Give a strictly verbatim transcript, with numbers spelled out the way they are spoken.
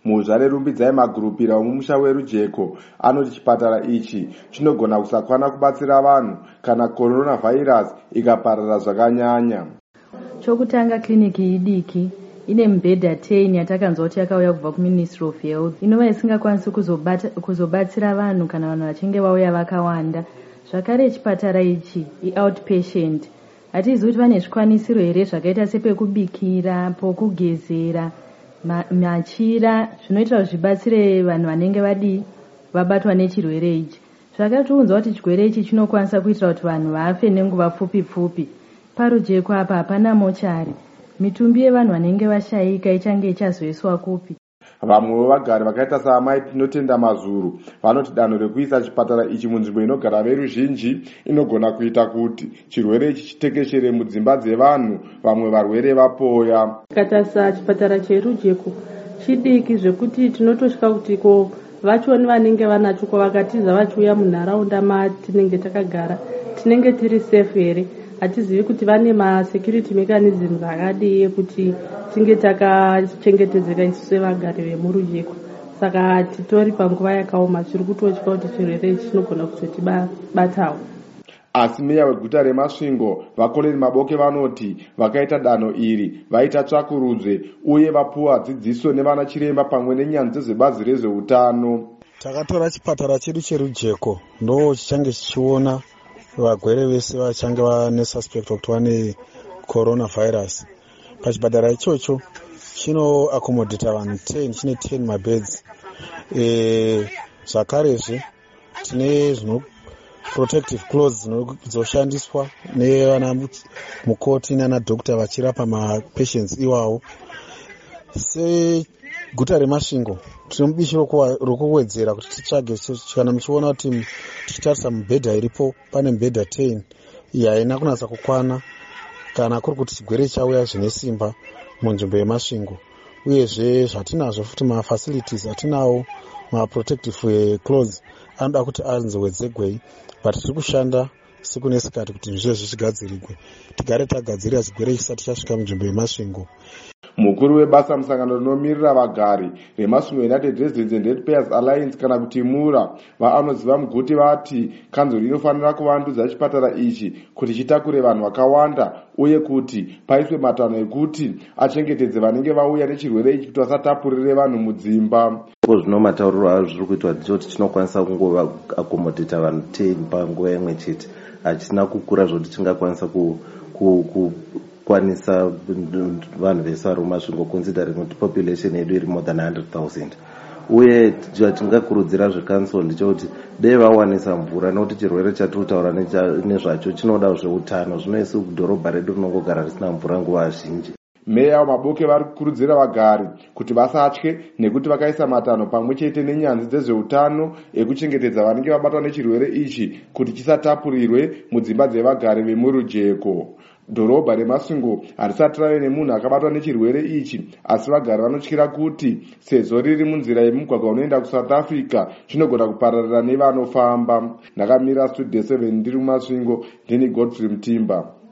Muzvare Rumbidzai Magurupira womumusha weRujeko anoti chipatara ichi chinogona kusakwana kubatsira vanhu kana coronavirus ikaparara zvakanyanya. Chokutanga, kliniki idiki ine mibhedha ten yatakanzwa kuti yakauya kubva kuMinistry of Health inova isingakwanisi kuzobatsira vanhu kana vanhu vachinge vauya vakawanda. Zvakare chipatara ichi i-outpatient. Hatizivi kuti vane zvikwanisiro here zvakaita sepekubikira, pokugezera, machira zvinoita kuti zvibatsire vanhu vanenge vadi vabatwa nechirwere ichi. Zvakatiudza kuti chirwere ichi chinokwanisa kuitira kuti vanhu vafe nenguva pfupi pfupi. Parujeko apa hapana mochari. Mitumbi yevanhu vanenge vashaika ichange ichazoiswa kupi? Vamwe vevagari vakaita saamai Tinotenda Mazuru vanoti danho rekuisa chipatara ichi munzvimbo inogara veruzhinji inogona kuita kuti chirwere ichi chitekeshere mudzimba dzevanhu, vamwe varwere vapoya. Katasa chipatara cheRujeko chidiki zvekuti tinotosvika kuti ko vachoni vanenge vanacho kwavakatiza vachiuya munharaunda matinenge takagara tinenge tiri safe here. Hatizivi kuti vane masecurity mechanisms akadii kuti tinge takachengetedzeka isu sevagari vemurujeko. Saka titori panguva yakaoma zviri kutotya kuti chirwere ichi chinogona kuzotibatawo. Asi meya weguta reMasvingo Vakoleni Maboke vanoti vakaita danho iri vaita tsvakurudzwe uye vapuwa dzidziso nevana chiremba pamwe nenyanzvi dzezvebazi rezveutano. Takatora chipatara chedu cheRujeko ndo chichange chichiona vagwere vese vachange vane suspect kuti vane coronavirus. Pachipatara ichocho chino accommodate vanhu ten, chine ten mabeds. E, zvakarezve tine zvino protective clothes dzinozoshandiswa nevana mukoti nana doctor vachirapa mapatients iwawo. Seguta reMasvingo tine mubishi rokuwedzera kuti titsvage kana muchiona kuti tichitarisa mibhedha iripo pane mibhedha ten iyi haina kunatsa kukwana kana kuri kuti chigwere chauya zvine simba munzvimbo yeMasvingo. Uyezve zvatinazvo futi mafacilities atinawo maprotective clothes anoda kuti anzowedzegwei, but tiri kushanda siku nesikati kuti zvizvo zvichigadzirigwe tigare tagadzirira chigwere chisati chasvika munzvimbo yeMasvingo. Mukuru webasa musangano rinomirira vagari reMasvingo United Residents and Ratepayers Alliance kana kuti Mura vaanoziva Muguti vati kanzuro inofanira kuvandudza chipatara ichi kuti chitakure vanhu vakawanda uye kuti paiswe matanho ekuti achengetedze vanenge vauya nechirwere ichi kuti vasatapurire vanhu mudzimba. Zvino matauriro azvo zviri kuitwa kuti chinokwanisa kungova accommodate vanhu ten panguva imwe chete, hachina kukura zvokuti chingakwanisa ku, ku, ku kwanisa vanhu vese vari muMasvingo considering kuti population yedu iri more than one hundred thousand. Uye tingakurudzira zvekansel ndechekuti dei vawanisa mvura nokuti chirwere chatiri kutaura nezvacho chinoda zveutano. Zvino isu kudhorobha redu rinongogara risina mvura nguva zhinji. Meya Maboke vari kukurudzira vagari kuti vasatye nekuti vakaisa matanho pamwe chete nenyanzvi dzezveutano ekuchengetedza vanenge vabatwa nechirwere ichi kuti chisatapurirwe mudzimba dzevagari vemurujeko. Dhorobha reMasvingo harisati rave nemunhu akabatwa nechirwere ichi, asi vagari vanotyira kuti sezvo riri munzira yemugwagwa unoenda kuSouth Africa chinogona kupararira nevanofamba. Ndakamira Studio seven ndiri muMasvingo, ndini Godfrey Mutimba.